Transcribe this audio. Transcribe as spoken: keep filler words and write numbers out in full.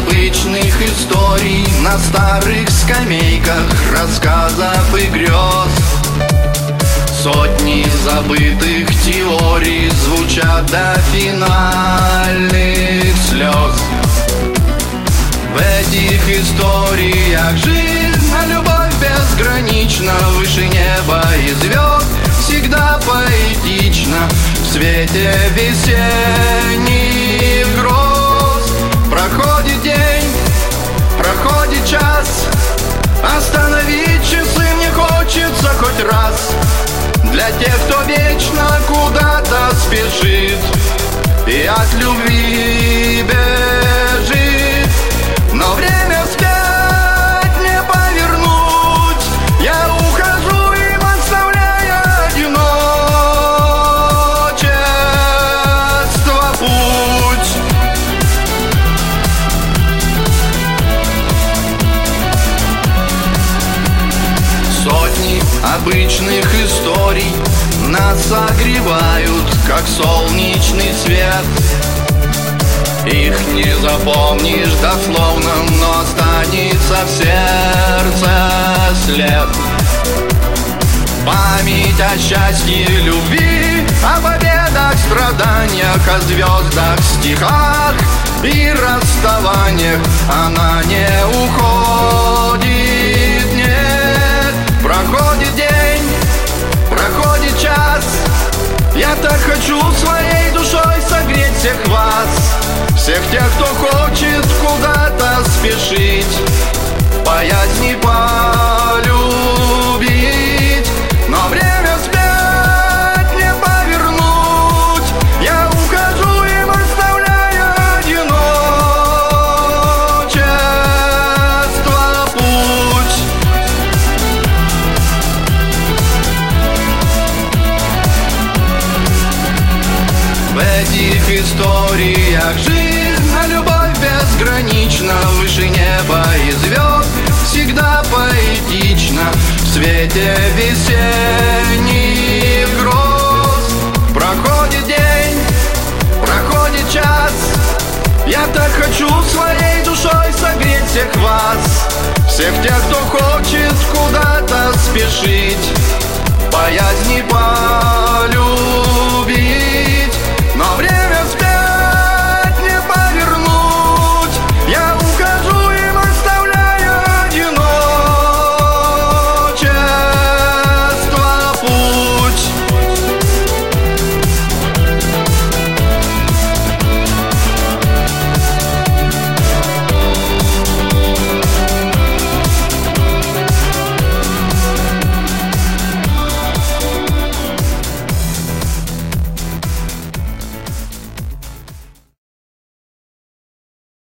обычных историй на старых скамейках рассказов и грез. Сотни забытых теорий звучат до финальных слез. В этих историях жизнь, а любовь безгранична, выше неба и звезд, всегда поэтична. В свете весенних гроз проходит день, проходит час, остановить часы мне хочется хоть раз. Для тех, кто вечно куда-то спешит и от любви бежит, но время вспять не повернуть. Я ухожу, им оставляя одиночество путь. Сотни обычных историй нас согревают, как солнечный свет. Их не запомнишь дословно, но останется в сердце след. Память о счастье, любви, о победах, страданиях, о звездах, стихах и расставаниях. Она не уходит, нет. Проходит день, проходит час. Я так хочу своей душой согреть всех вас, всех тех, кто хочет куда-то спешить, боязни полюбить, но время вспять не повернуть. Я ухожу, им оставляя одиночество путь. В этих историях жизнь, а любовь безгранична, выше неба и звезд, всегда поэтична. В свете весенних гроз